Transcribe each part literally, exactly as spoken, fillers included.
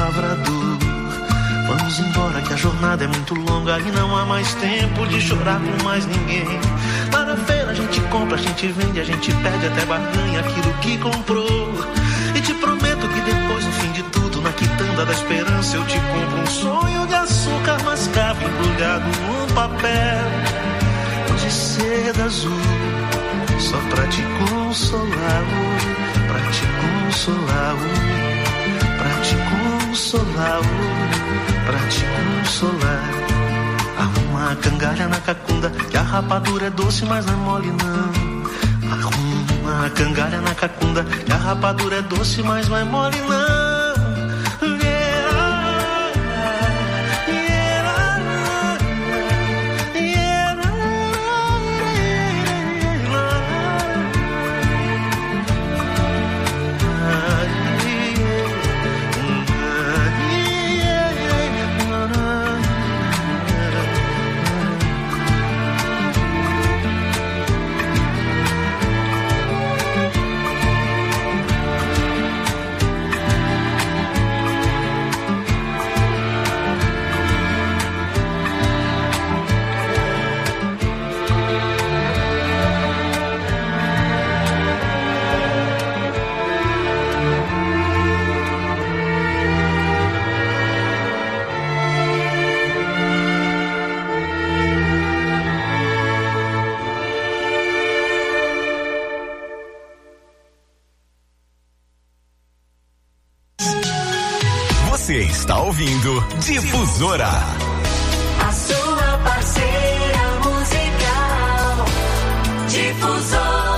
lavrador. Vamos embora que a jornada é muito longa e não há mais tempo de chorar com mais ninguém. Lá na feira a gente compra, a gente vende, a gente pede até barganha aquilo que comprou. E te prometo que depois, no fim de tudo, na quitanda da esperança, eu te compro um sonho de açúcar mascavo embrulhado num papel de seda azul, só pra te consolar, pra te consolar, pra te consolar, pra te consolar. Arruma a cangalha na cacunda, que a rapadura é doce, mas não é mole não. Arruma a cangalha na cacunda, que a rapadura é doce, mas não é mole não. Você está ouvindo Difusora, a sua parceira musical. Difusora.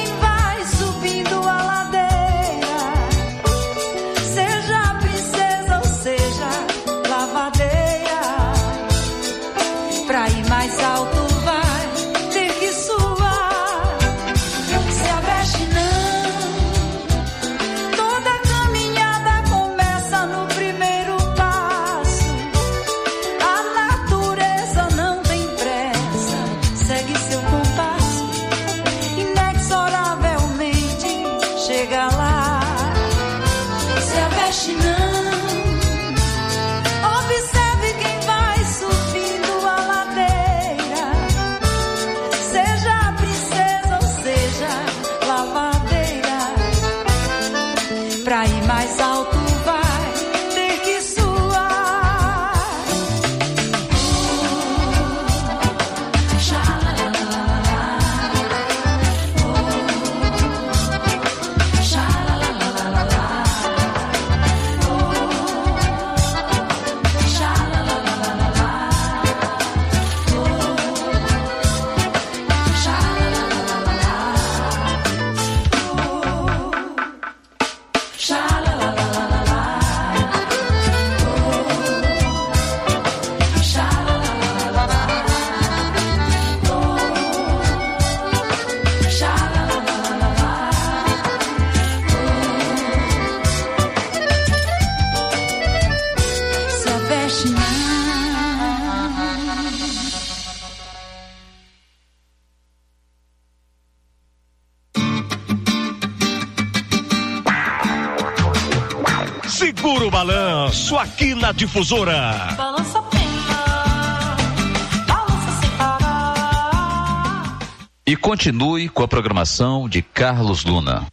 Seja a princesa Segura o balanço aqui na Difusora. Balança a pena, balança sem parar. E continue com a programação de Carlos Luna.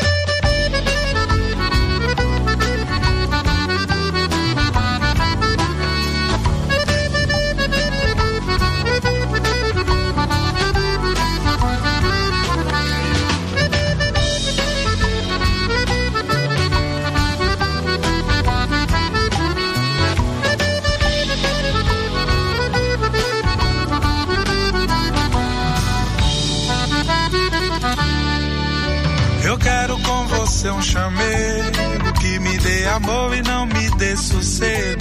Eu quero com você um chamego que me dê amor e não me dê sossego.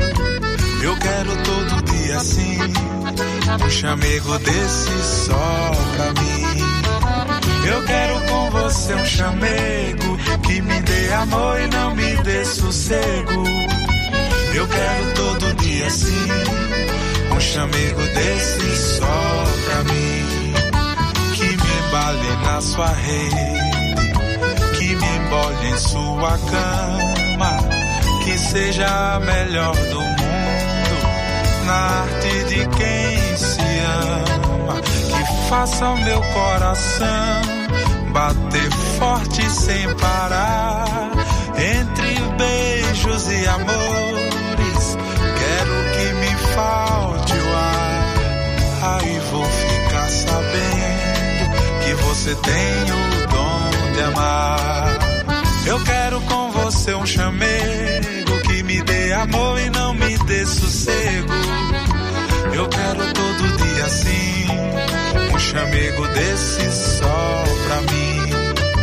Eu quero todo dia assim, um chamego desse só pra mim. Eu quero com você um chamego que me dê amor e não me dê sossego. Eu quero todo dia assim, um chamego desse só pra mim. Que me embale na sua rede, que me embole em sua cama, que seja a melhor do mundo, na arte de quem se ama, que faça o meu coração bater forte sem parar, entre beijos e amores, quero que me falte o ar, aí vou ficar sabendo que você tem o dom de amar. Eu quero com você um chamego que me dê amor e não me dê sossego. Eu quero todo dia assim, um chamego desse só pra mim.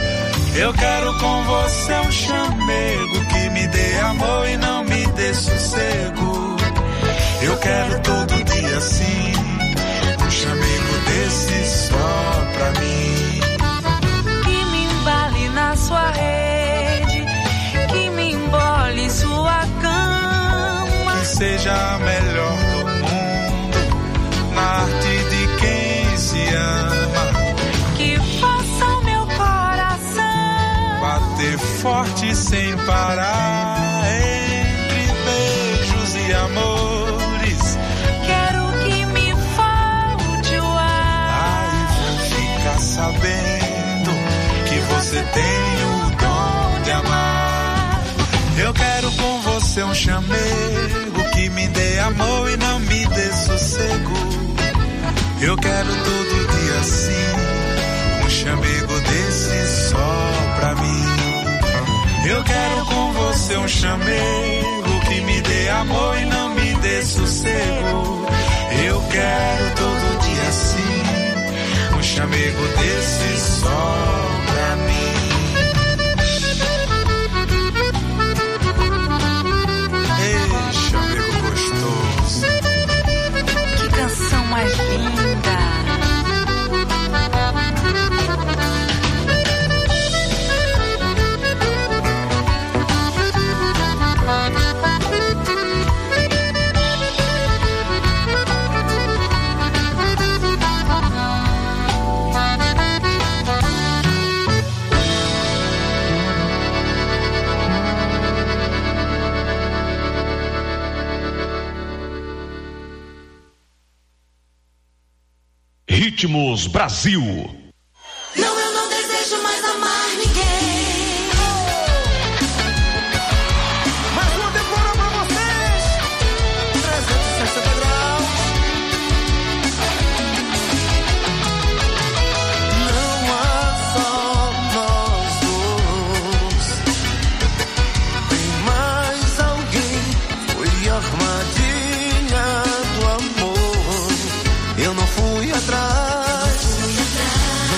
Eu quero com você um chamego que me dê amor e não me dê sossego. Eu quero todo dia assim, um chamego desse só pra mim. Que me embale na sua rede, que me embole em sua cama, que seja a melhor do mundo, na arte de quem se ama, que faça o meu coração bater forte sem parar, entre beijos e amores. Quero que me falte o ar, Aí vou ficar sabendo que você tem o dom de amar. Eu quero com você um chamego que me dê amor e não me dê sossego. Eu quero todo dia assim, um chamego desse só pra mim. Eu quero com você um chamego que me dê amor e não me dê sossego. Eu quero todo dia assim, um chamego desse só pra mim. Ei, chamego gostoso. que canção mais linda. Ritmos Brasil. Não, eu não desejo mais amar ninguém. Mais uma temporada pra vocês. trezentos e sessenta graus. Não há só nós dois. Tem mais alguém. Foi a armadilha do amor. Eu não fui atrás.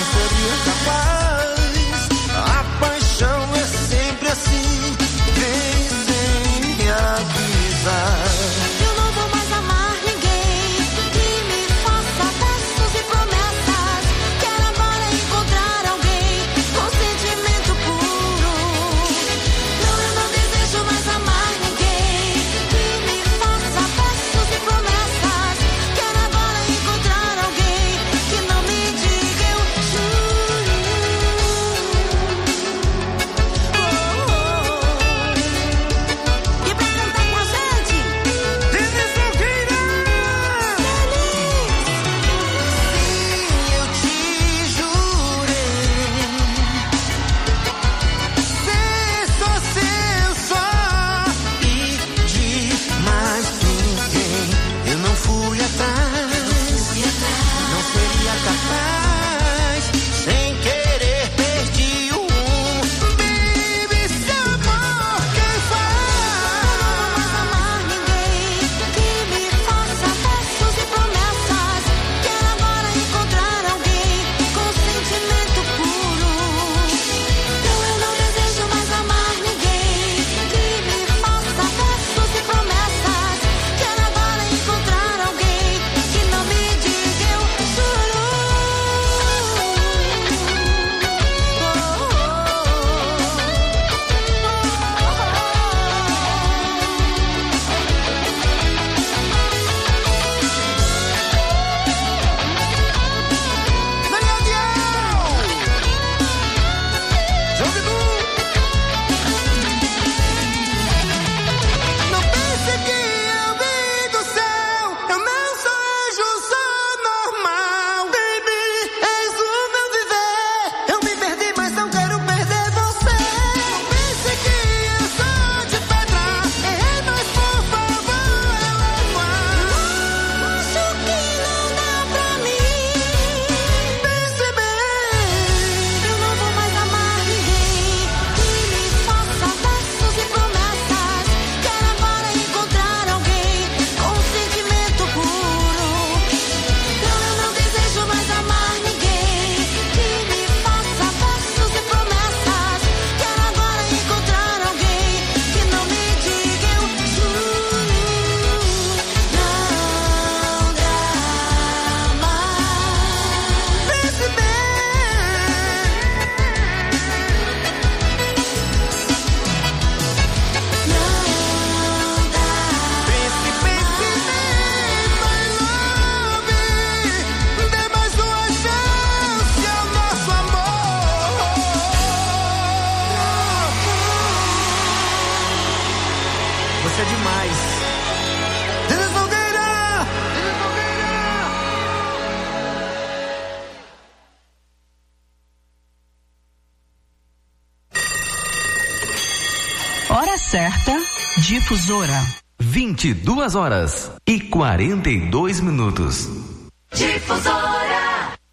Hora certa, Difusora. vinte e duas horas e quarenta e dois minutos. Difusora.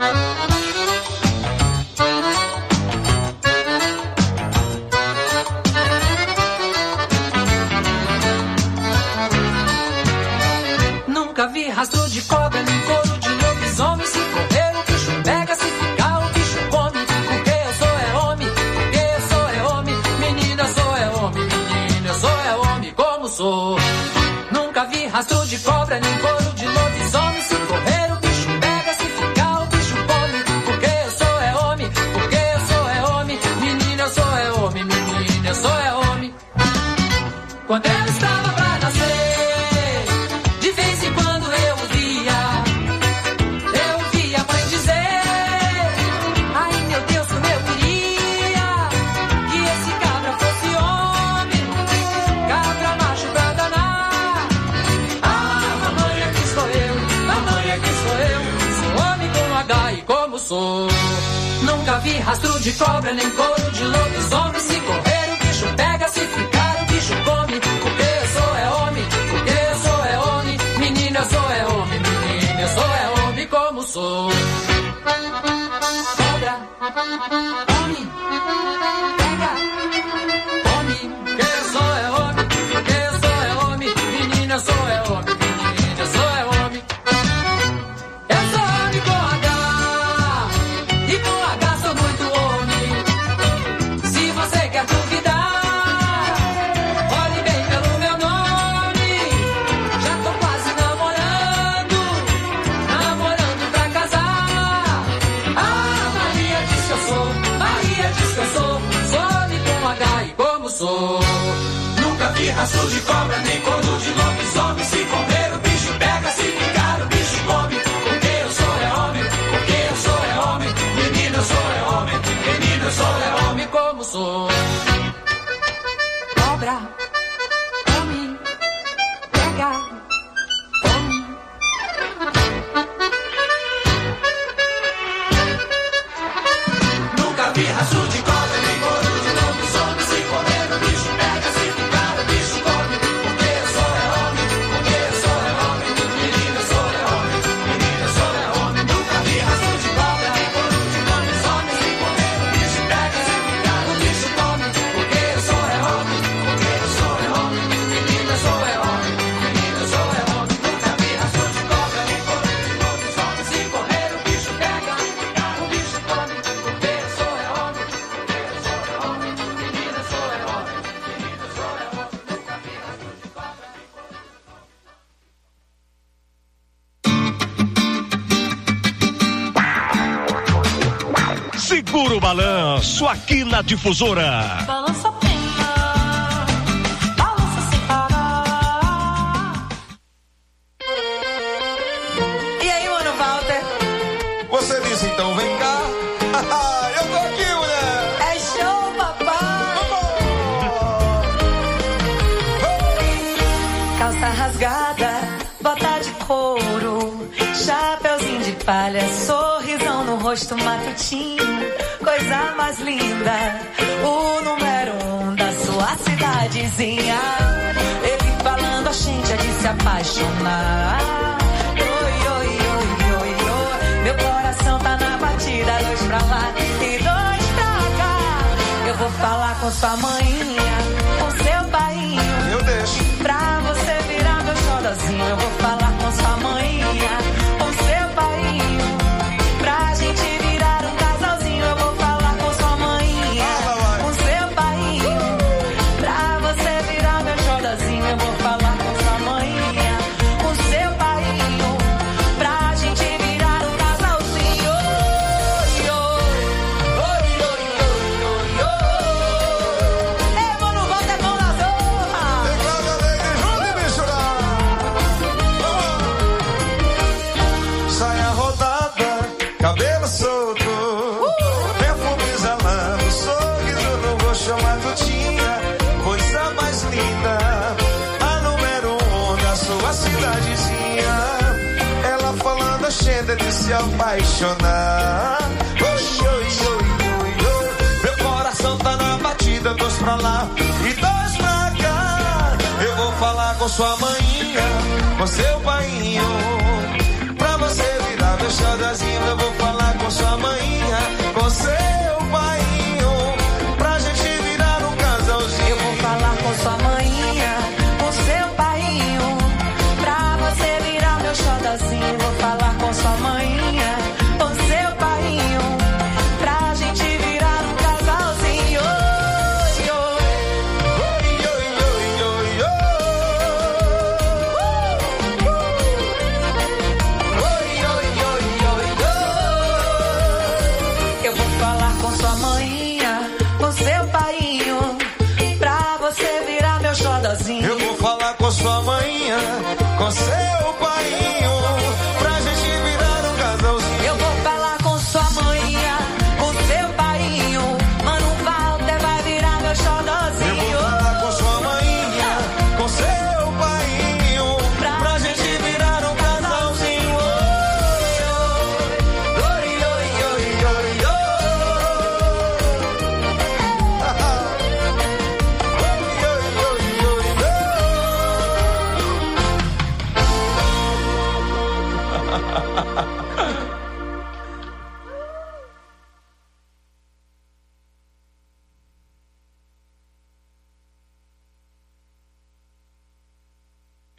Nunca vi rastro de cobra, nem couro de lobisomem. Se correr o bicho pega, se ficar o bicho come. Porque eu sou é homem, porque eu sou é homem. Menina, eu sou é homem, menina, eu sou é homem como sou. Nunca vi rastro de cobra, nem couro de lobisomem. Se correr o bicho pega, se ficar o bicho come. Porque eu sou é homem, porque eu sou é homem. Menina, eu sou é homem, menina, eu sou é homem. Quando eu estava pra nascer, de vez em quando eu via, eu via a mãe dizer: ai meu Deus, como eu queria que esse cabra fosse homem, cabra macho pra danar. Ah, mamãe, aqui sou eu, mamãe, aqui sou eu, sou homem com H e como sou. Nunca vi rastro de cobra, nem couro de lobisomem. Se correr o bicho pega, se ficar o bicho come. Porque eu sou é homem, porque eu sou é homem. Menina, eu sou é homem, menina, eu sou é homem como sou. Cobra, homem, pega, homem. Porque eu sou é homem, porque eu sou é homem. Menina, eu sou é homem, menina, eu sou é homem. Eu sou homem com H, e com H sou muito homem. Se você quer duvidar, olhe bem pelo meu nome. Já tô quase namorando, namorando pra casar. Ah, Maria diz que eu sou, Maria diz que eu sou, sou homem com H e como sou. Nunca vi rastro de cobra, nem couro de lobisomem. Se correr o bicho pega, se ficar o bicho come. Porque eu sou é homem, porque eu sou é homem. Menina, eu sou é homem, menina, eu sou é homem como sou. Cobra, homem, pega, homem. Nunca vi rastro de cobra, nem couro de lobisomem. Se correr o bicho pega, se ficar o bicho come. Porque eu sou é homem, porque eu sou é homem. Menina, eu sou é homem, menina, eu sou é homem. Nunca vi rastro de cobra, nem couro de lobisomem. Se correr o bicho pega, se ficar o bicho come. Porque eu sou é homem, porque eu sou é homem. Menina, eu sou é homem, menina, eu sou é homem. Nunca vi rastro de cobra, nem couro de lobisomem. Se correr o bicho pega, se ficar o bicho come. Porque eu sou é homem, porque eu sou é homem. Menina, eu sou é homem, menina, eu sou é homem. Nunca vi rastro de cobra, nem Segura o balanço aqui na Difusora. Balança a pena, balança sem parar. E aí, mano, Walter? Você disse então, vem cá. Eu tô aqui, mulher. É show, papai. Calça rasgada, bota de couro, chapeuzinho de palha, sorrisão no rosto matutino, coisa mais linda, o número um da sua cidadezinha. Ele falando a gente é de se apaixonar. Oi, oi, oi, oi, oi. Meu coração tá na batida, dois pra lá e dois pra cá. Eu vou falar com sua maninha, com seu painho. Eu deixo. Pra você virar meu xodozinho, eu vou falar com sua maninha, com seu painho. Pra gente virar um casalzinho, eu vou falar com sua maninha, com seu painho. Pra você virar meu xodozinho, eu vou falar com sua maninha, com seu painho. Pra gente virar um casalzinho. Oi, oi, oi, oi, oi, oi. Ei, mano, volta é bom na zorra. Declara alegre, junto e misturar. Saia rodada, cabelo solto, perfume exalando, sorriso no rosto matutinha, coisa mais linda, a número um da sua cidadezinha. Ela falando a gente de se apaixonar. Oi, oi, oi, oi, oi. Meu coração tá na batida, dois pra lá e dois pra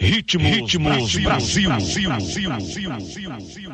Ritmos, Ritmos Brasil. Brasil. Brasil. Brasil. Brasil.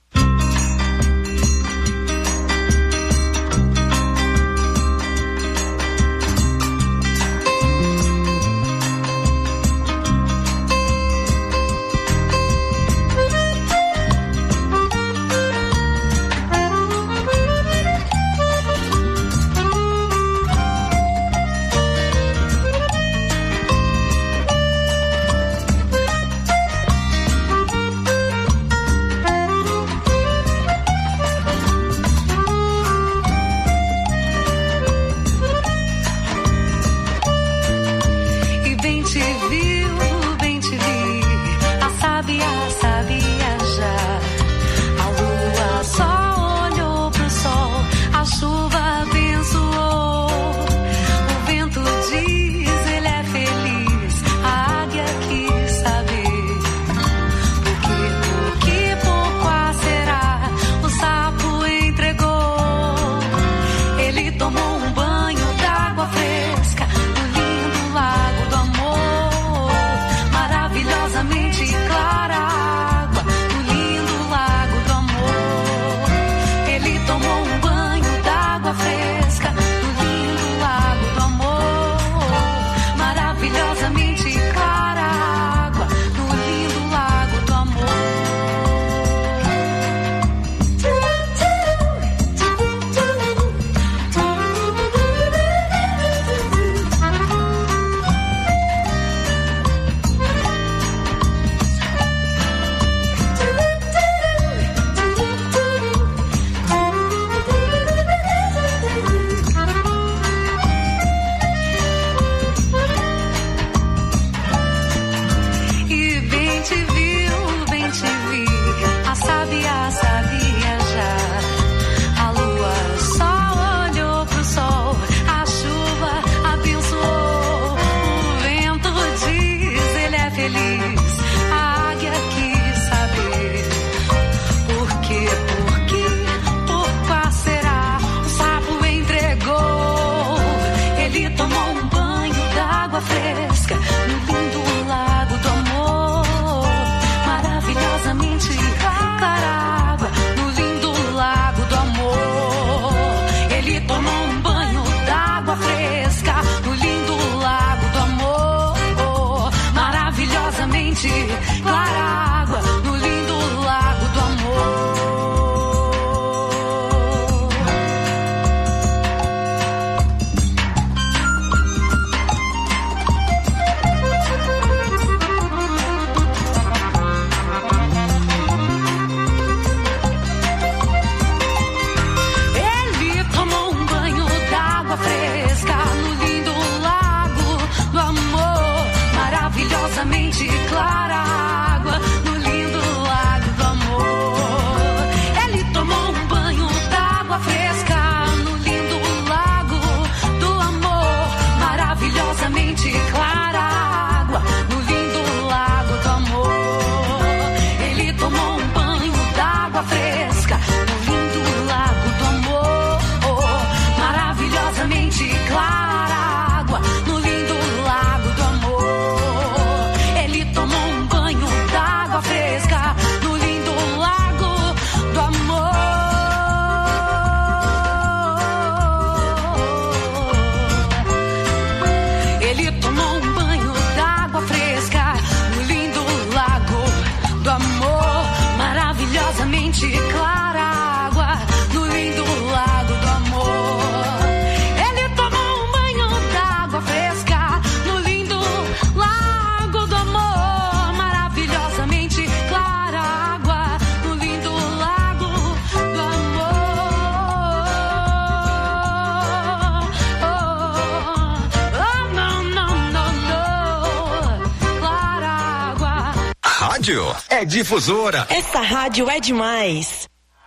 É Difusora. Essa rádio é demais.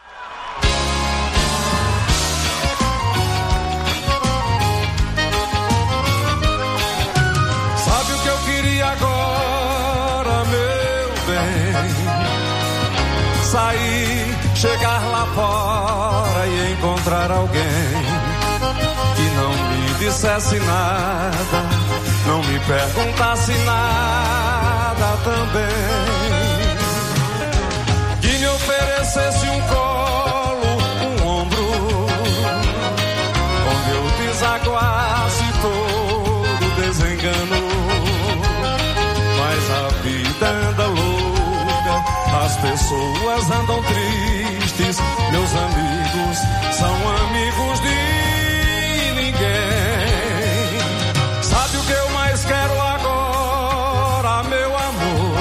Sabe o que eu queria agora, meu bem? Sair, chegar lá fora e encontrar alguém que não me dissesse nada, não me perguntasse nada também, que me oferecesse um colo, um ombro, onde eu desaguasse todo desengano. Mas a vida anda louca, as pessoas andam tristes, meus amigos são amigos de ninguém. Sabe o que eu mais quero agora, meu amor?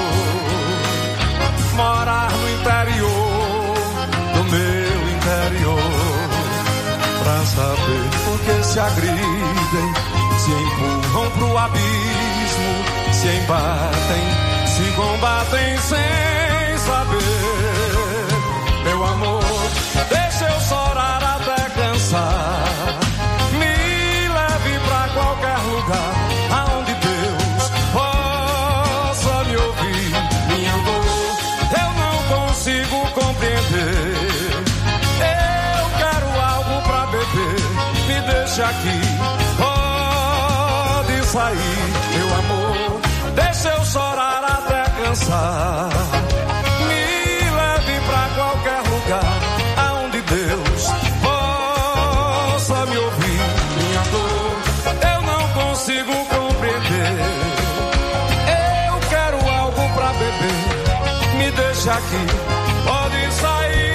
Morar no interior, no meu interior, pra saber por que se agridem, se empurram pro abismo, se embatem, se combatem sem saber. Meu amor, deixa eu chorar até cansar, me leve pra qualquer lugar aonde Deus possa me ouvir. Minha dor eu não consigo compreender, eu quero algo pra beber, me deixa aqui, pode sair. Meu amor, deixa eu chorar até cansar, me leve pra qualquer lugar aonde Deus possa me ouvir. Minha dor eu não consigo compreender, eu quero algo pra beber, me deixa aqui, pode sair.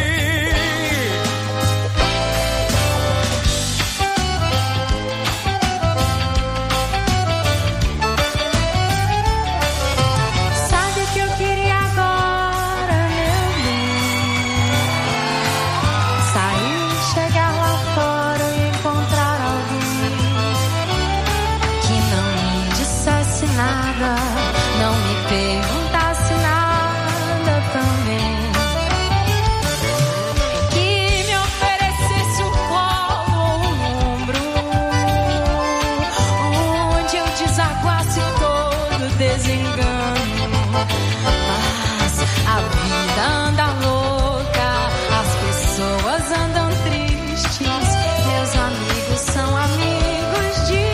Não me perguntasse nada também, que me oferecesse um colo ou um ombro, onde eu desaguasse todo desengano. Mas a vida anda louca, as pessoas andam tristes, meus amigos são amigos de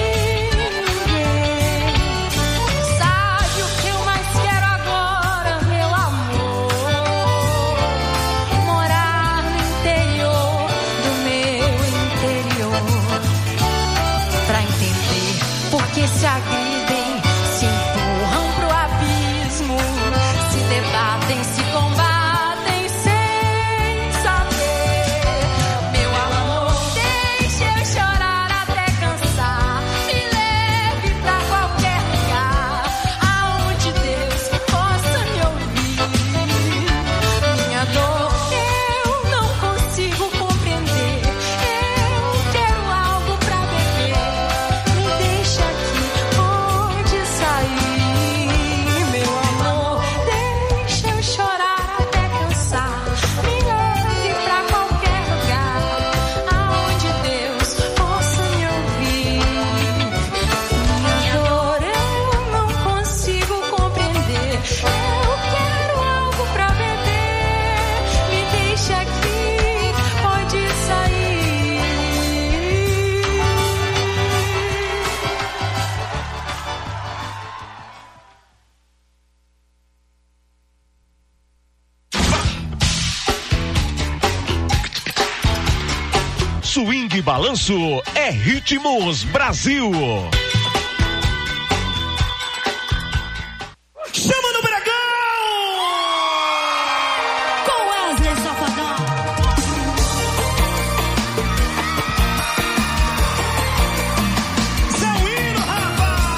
se agridem, se empurram pro abismo, se debatem, se combatem sem saber. Meu amor, deixa eu chorar até cansar, me leve pra qualquer lugar aonde Deus possa me ouvir. Minha dor eu não consigo compreender, eu quero algo pra beber, me deixa aqui, pode sair. Meu amor, deixa eu chorar até cansar, me leve pra qualquer lugar aonde Deus possa me ouvir. Minha dor eu não consigo compreender, eu quero algo pra beber, me deixa aqui, pode sair. Swing Balanço é Ritmos Brasil. Chama no Bragão! Com Wesley Safadão. Zé Wino, rapaz!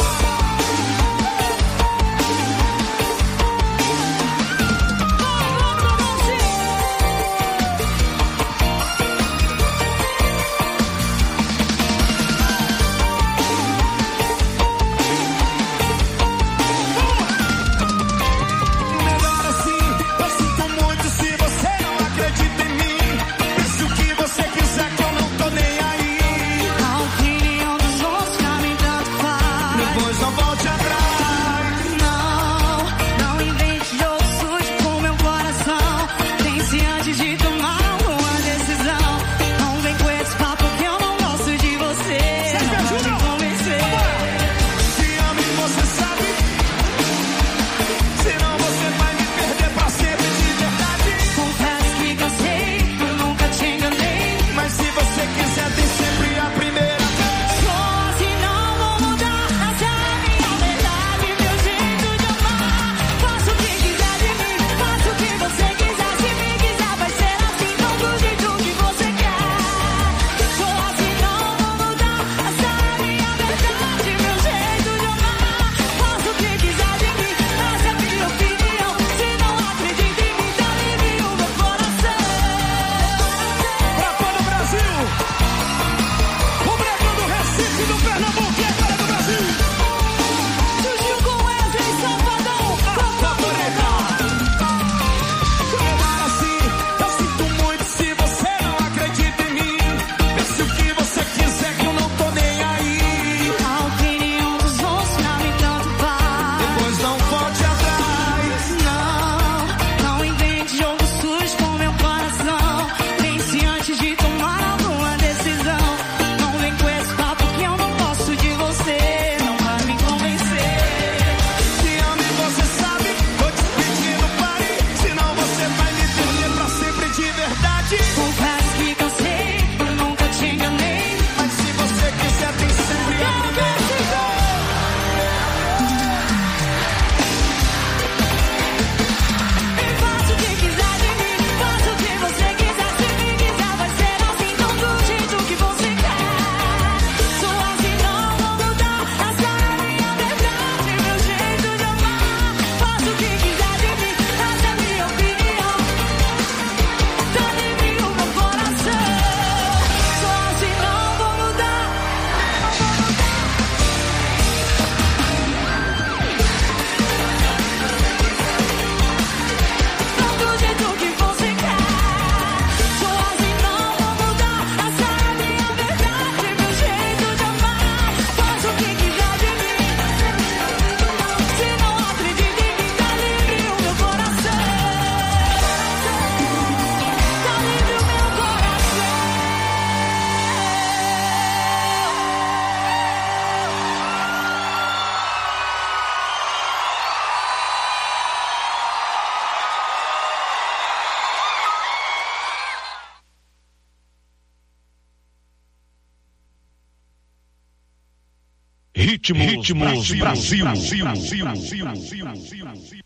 Ritmos, Ritmos Brasil. Brasil. Brasil. Brasil. Brasil.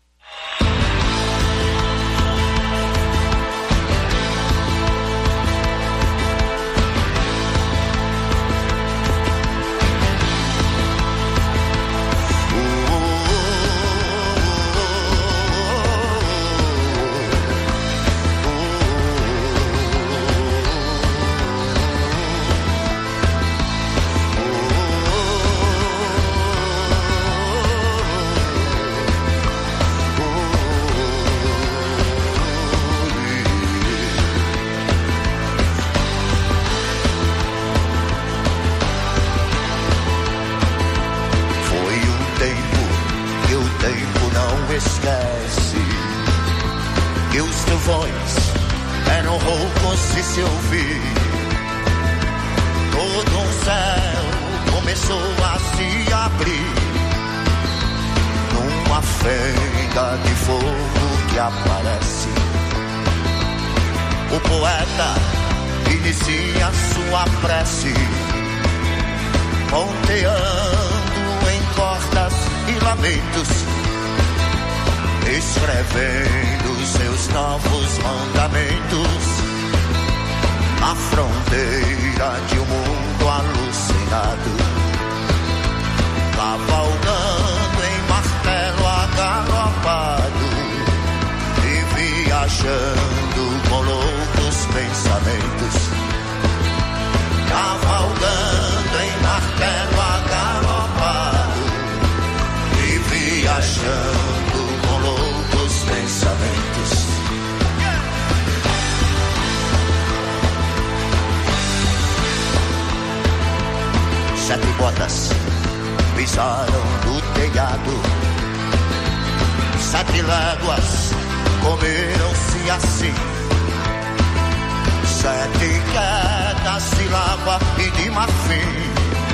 Esquece que os trovões eram roucos de se ouvir. Todo um céu começou a se abrir numa fenda de fogo que aparece. O poeta inicia sua prece, ponteando em cordas e lamentos, escrevendo seus novos mandamentos na fronteira de um mundo alucinado, cavalgando em martelo agalopado e viajando com loucos pensamentos, cavalgando em martelo agalopado e viajando pensamentos. Sete botas pisaram no telhado, sete léguas comeram-se assim, sete quedas de lava e de marfim,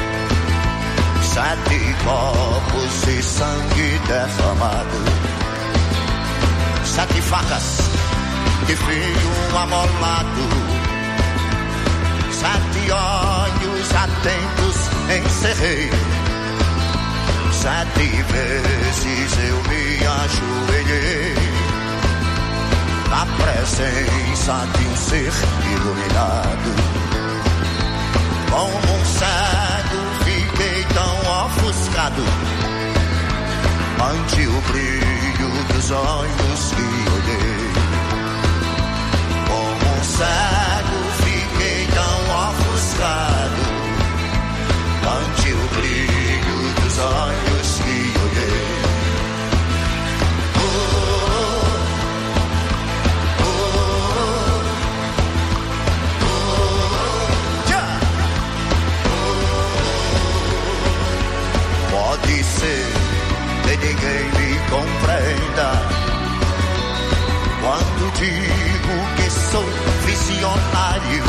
sete copos de sangue derramado, sete facas de fio amolado, sete olhos atentos encerrei, sete vezes eu me ajoelhei na presença de um ser iluminado. Como um cego fiquei tão ofuscado ante o brilho dos olhos que olhei. Como um cego fiquei tão ofuscado ante o brilho dos olhos que olhei. Oh, oh, oh, oh, yeah. Oh, pode ser que ninguém me compreenda quando digo que sou visionário.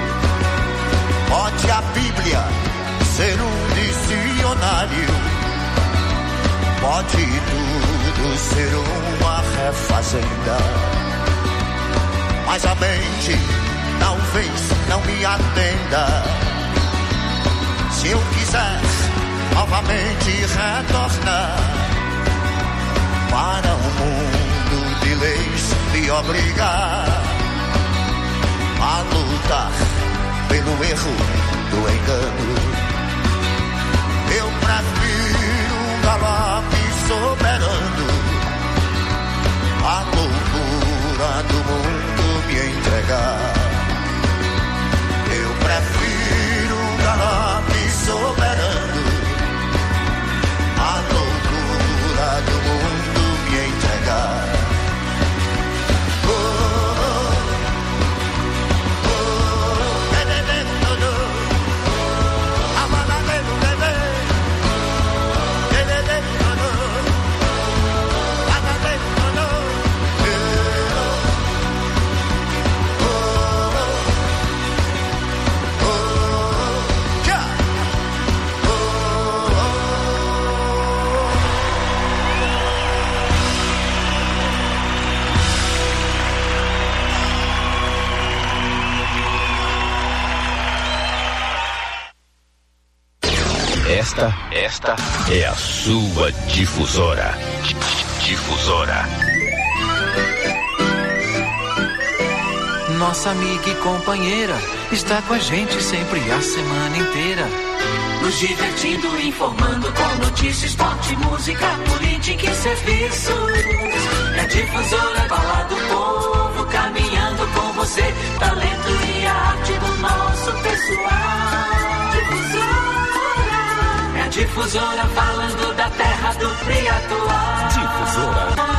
Pode a Bíblia ser um dicionário, pode tudo ser uma refazenda, mas a mente talvez não me atenda. Se eu quiser novamente retornar para um mundo de leis, me obrigar a lutar pelo erro do engano, eu prefiro um galope soberano, a loucura do mundo me entregar. Eu prefiro um galope soberano, a loucura do mundo me entregar. Oh, Esta, esta é a sua difusora. Difusora. Nossa amiga e companheira está com a gente sempre a semana inteira. Nos divertindo, informando com notícias, esporte, música, política e serviços. É Difusora, fala do povo, caminhando com você. Talento e a arte do nosso pessoal. Difusora. É a Difusora falando da terra do Triatuá. Difusora.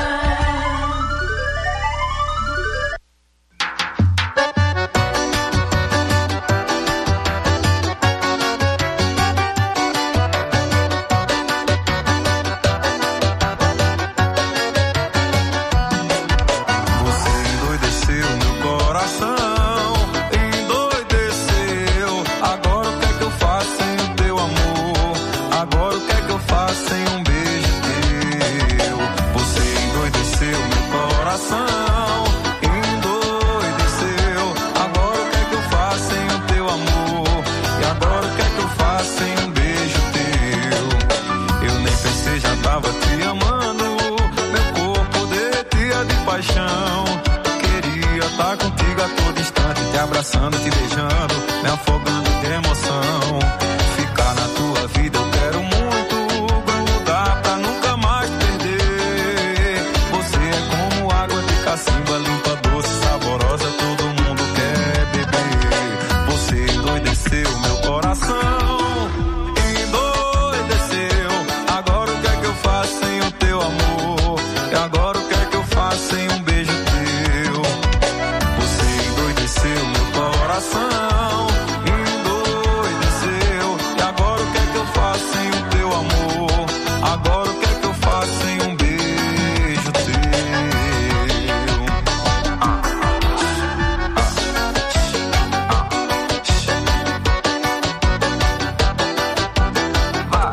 Abraçando, te beijando, me afogando de emoção. Ficar na tua vida eu quero muito, grudar pra nunca mais perder. Você é como água de cacimba, limpa, doce, saborosa, todo mundo quer beber. Você endoideceu meu coração, endoideceu. Agora o que é que eu faço sem o teu amor? E agora o que é que eu faço sem um beijo teu? Você endoideceu meu coração, endoideceu. E agora o que é que eu faço sem o teu amor? Agora o que é que eu faço sem um beijo teu? Ah, ah, ah,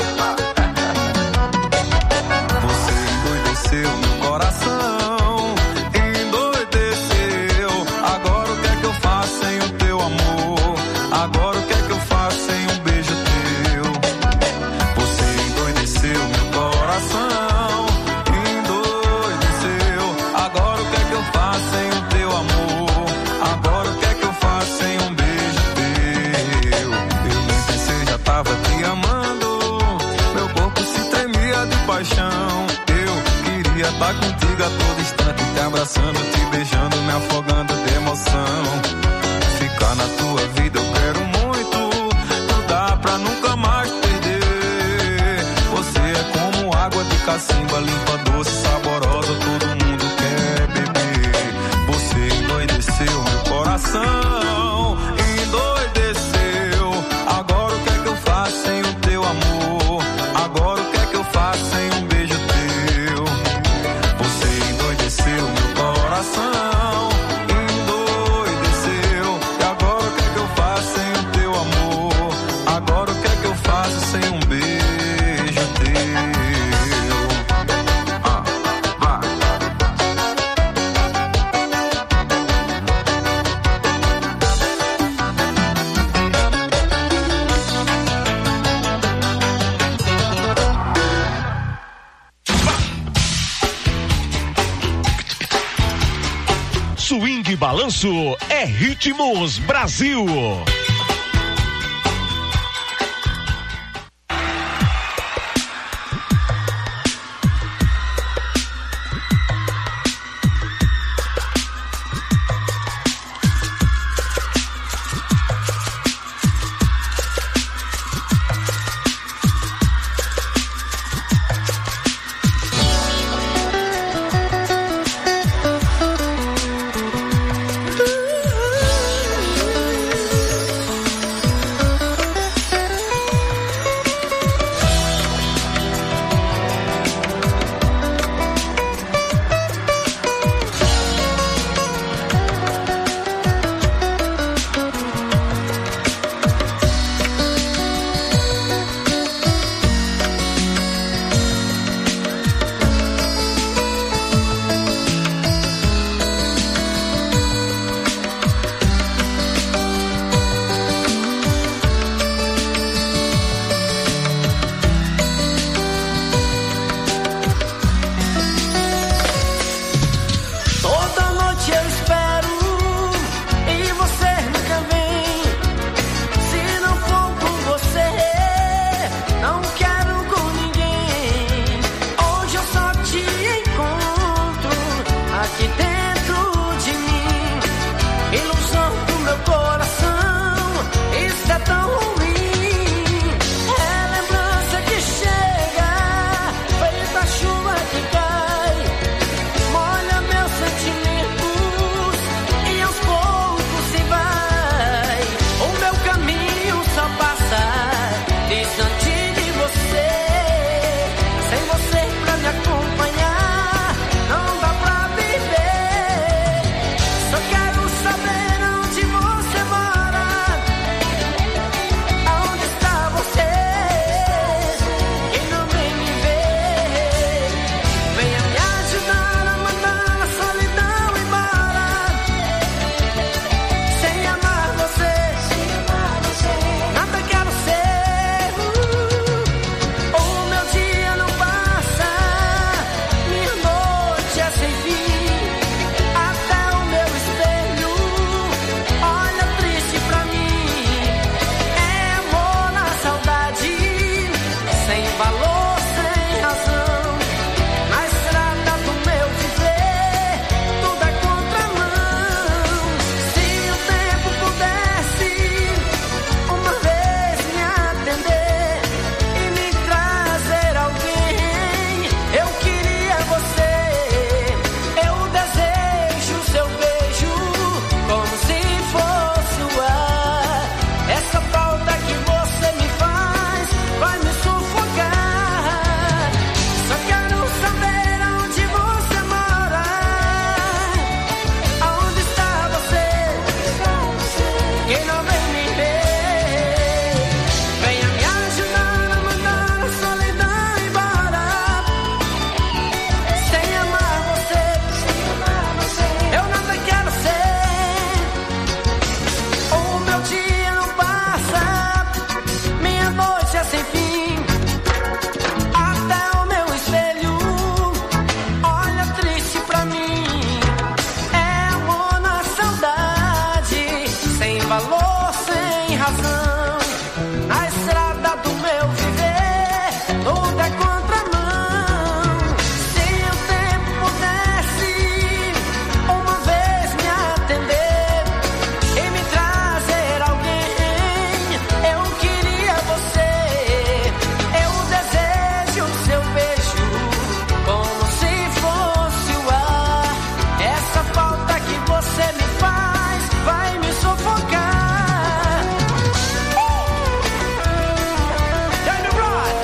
Você endoideceu meu coração, endoideceu. Agora o que é que eu faço sem o teu amor? Agora o que é que eu faço sem um beijo teu? Você endoideceu meu coração, endoideceu. Agora o que é que eu faço sem o teu amor? Agora o que é que eu faço sem um beijo teu? Eu nem pensei, já tava te amando. Meu corpo se tremia de paixão. Eu queria estar contigo a todo instante, te abraçando, te beijando, me afogando de emoção. Ficar na tua vida eu quero muito, grudar pra nunca mais perder. Você é como água de cacimba, limpa, doce, saborosa, todo mundo quer beber. Você endoideceu meu coração, endoideceu. Agora o que é que eu faço sem o teu amor? Agora o que é que eu faço sem um beijo teu? Você endoideceu meu coração, endoideceu. E agora o que é que eu faço sem o teu amor? Agora o que é que eu faço sem um beijo teu? Ah, vai. Swing e balanço é Ritmos Brasil. razão. Na estrada do meu viver, tudo é contramão. Se o tempo pudesse uma vez me atender e me trazer alguém, eu queria você. Eu desejo seu beijo como se fosse o ar. Essa falta que você me faz vai me sufocar. Jamie Broad.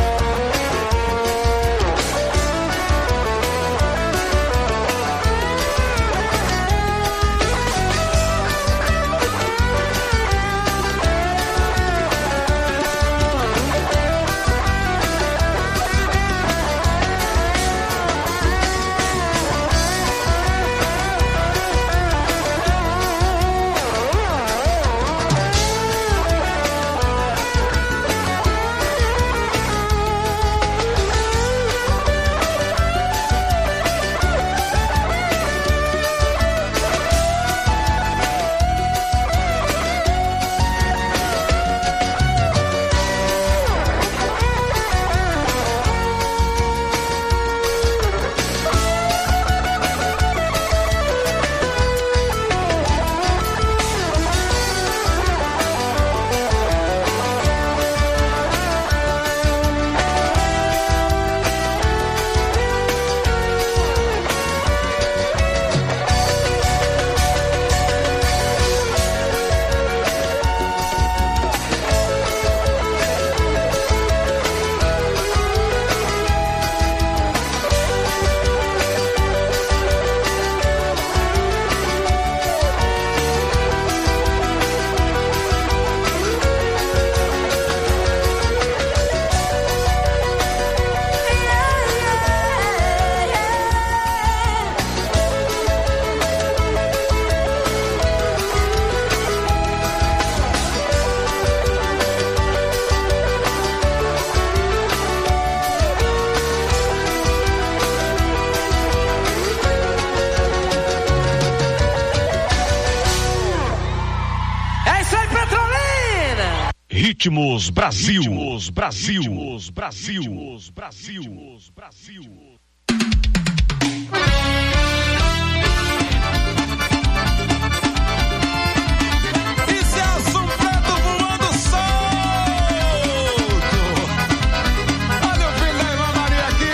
É isso aí, Petrolina! Ritmos Brasil. Ritmos Brasil. Ritmos Brasil. Ritmos Brasil. Ritmos Brasil. Isso é azul preto voando solto. Olha o filho da Irmã Maria aqui.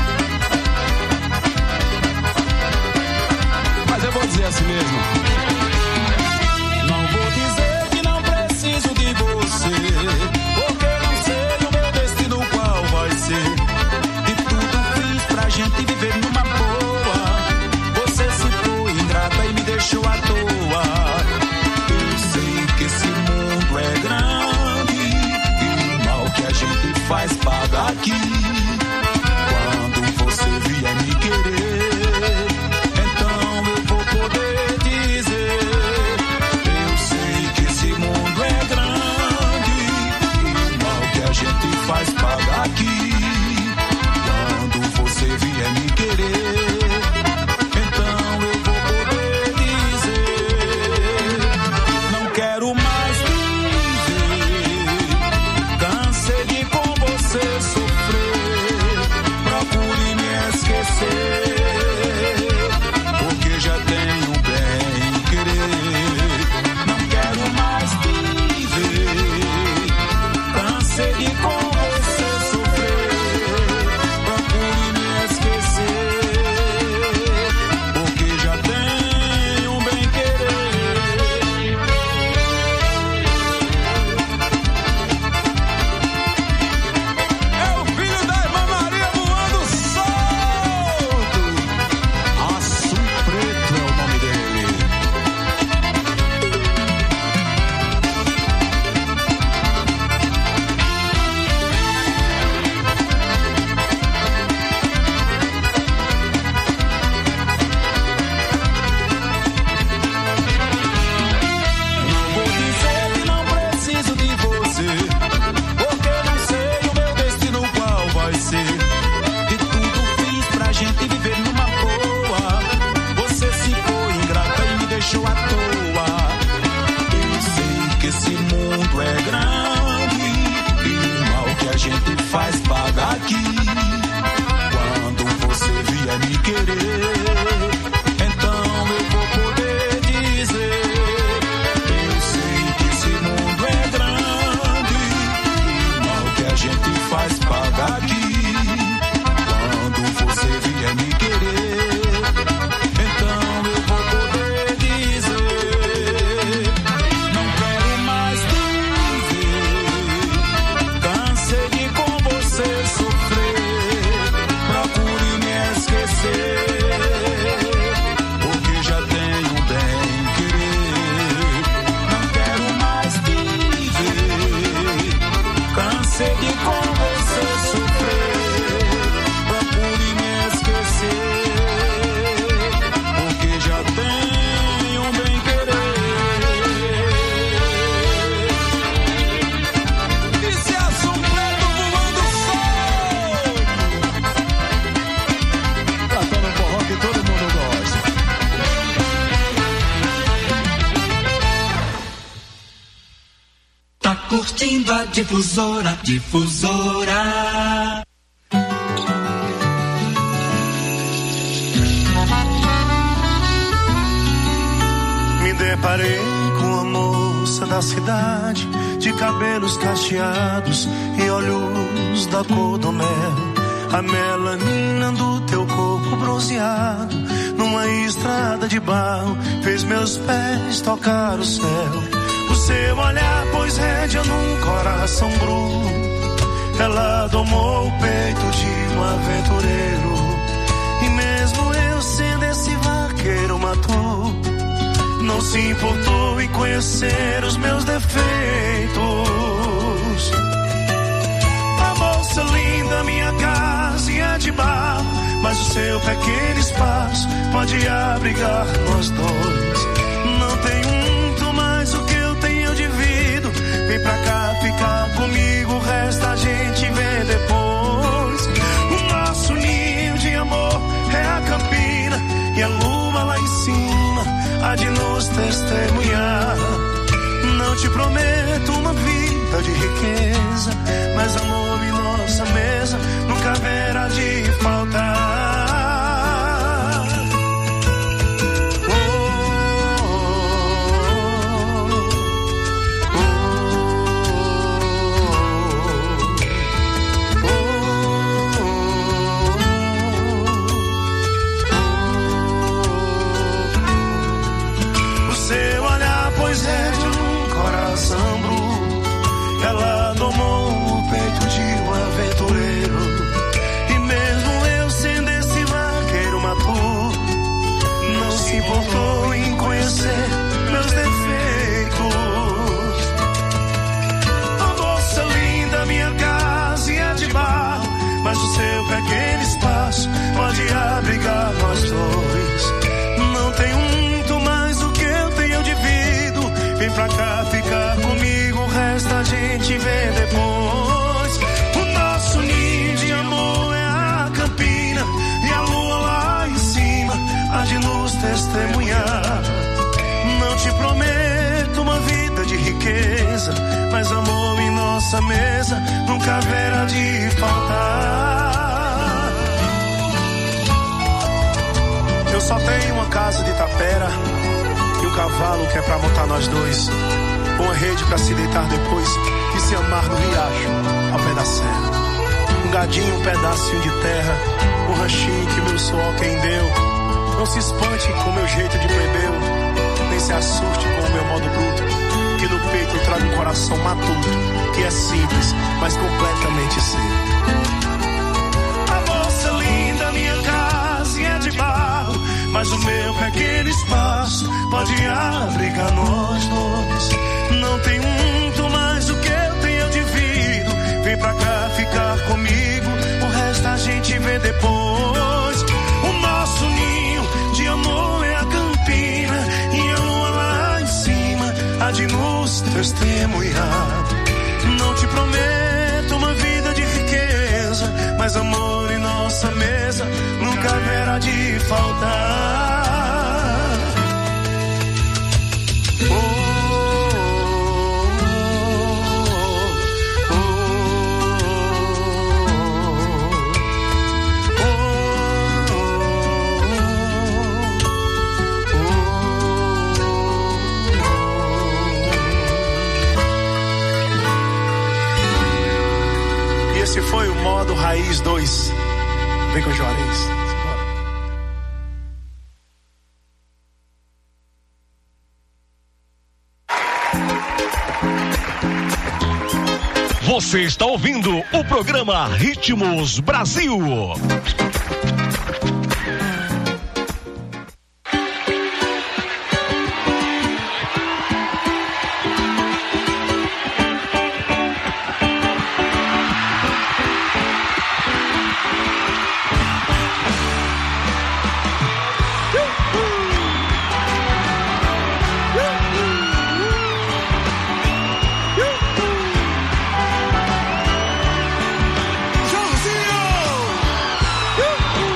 Mas eu vou dizer assim mesmo. Nova Difusora, Difusora. Me deparei com a moça da cidade, de cabelos cacheados e olhos da cor do mel. A melanina do teu corpo bronzeado, numa estrada de barro, fez meus pés tocar o céu. O seu olhar pôs rédea num coração bruto, ela domou o peito de um aventureiro. E mesmo eu sendo esse vaqueiro matuto, não se importou em conhecer os meus defeitos. A moça linda, minha casa é de barro, mas o seu pequeno espaço pode abrigar nós dois. Não tem muito mais o que eu tenho de vida, vem pra cá ficar comigo, o resto a gente vê depois. O nosso ninho de amor é a campina, e a lua lá em cima há de nos testemunhar. Não te prometo uma vida de riqueza, mas amor em nossa mesa nunca haverá de faltar. Ela domou o peito de um aventureiro. E mesmo eu sendo esse vaqueiro matuto, não se importou em conhecer meus defeitos. A moça linda, minha casa é de barro, mas o seu pequeno espaço pode abrigar nós dois. Não tenho muito mais do que eu tenho de vida, vem pra cá ficar comigo, o resto a gente vê depois. O nosso ninho de amor é a campina, e a lua lá em cima há de nos testemunhar. Não te prometo uma vida de riqueza, mas amor em nossa mesa nunca haverá de faltar. Eu só tenho uma casa de tapera e um cavalo que é pra montar nós dois, uma rede pra se deitar depois e se amar no riacho ao pé da serra. Um gadinho, um pedacinho de terra, um ranchinho que meu suor quem deu. Não se espante com meu jeito de plebeu, nem se assuste com o meu modo bruto, que no peito eu trago um coração matuto, que é simples, mas completamente seu. A moça linda, minha casa é de barro, mas o meu pequeno espaço pode abrigar nós dois. Não tem muito mais do que eu tenho de vida, vem pra cá ficar comigo, o resto a gente vê depois. O nosso ninho de amor é a campina, e a lua lá em cima há de nos testemunhar. Não te prometo uma vida de riqueza, mas amor em nossa mesa nunca haverá de faltar. Esse foi o modo Raiz dois. Vem com o Juarez. Você está ouvindo o programa Ritmos Brasil. Joãozinho!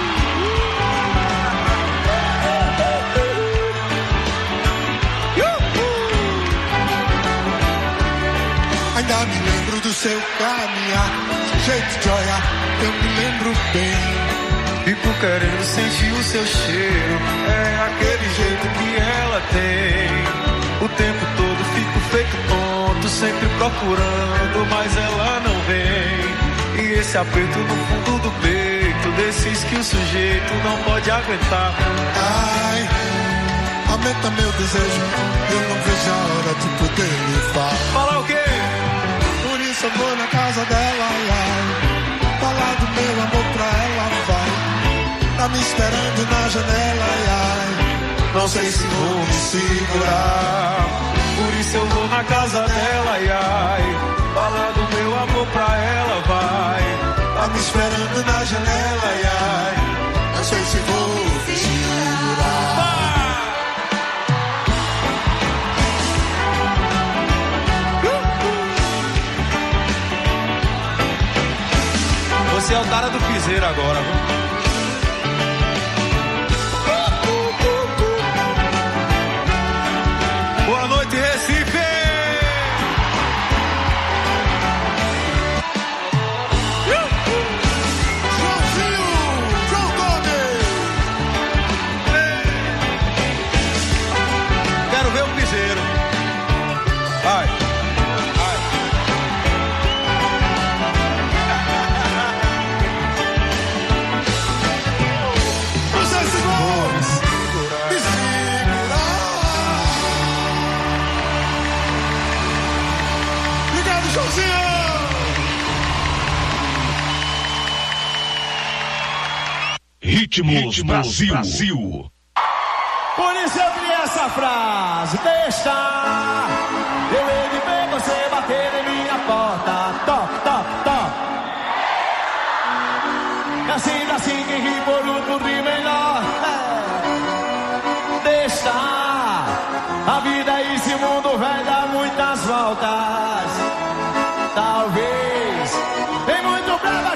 seu caminhar, seu jeito de olhar, eu me lembro bem. Fico querendo sentir o seu cheiro, é aquele jeito que ela tem. O tempo todo fico feito tonto, sempre procurando, mas ela não vem. E esse aperto no fundo do peito, desses que o sujeito não pode aguentar. Ai, aumenta meu desejo, eu não vejo a hora de poder lhe falar. Falar o quê? Por isso eu vou na casa dela, ai, falar do meu amor pra ela, vai. Tá me esperando na janela, ai, não sei se vou me segurar. Por isso eu vou na casa dela, ai, ai, falar do meu amor pra ela, vai. Tá me esperando na janela, ai, ai, não sei se vou me segurar. Você é o cara do piseiro agora, viu? Boa noite, Recife! Joãozinho, João Gomes! Quero ver o piseiro. Vai. Ritmos, Ritmos Brasil. Brasil. Por isso eu criei essa frase, deixa eu hei de ver você bater em minha porta, toc, toc, toc. É assim, assim que ri por um rir melhor. É. Deixa, a vida e esse mundo vai dar muitas voltas. Talvez, tem muito pra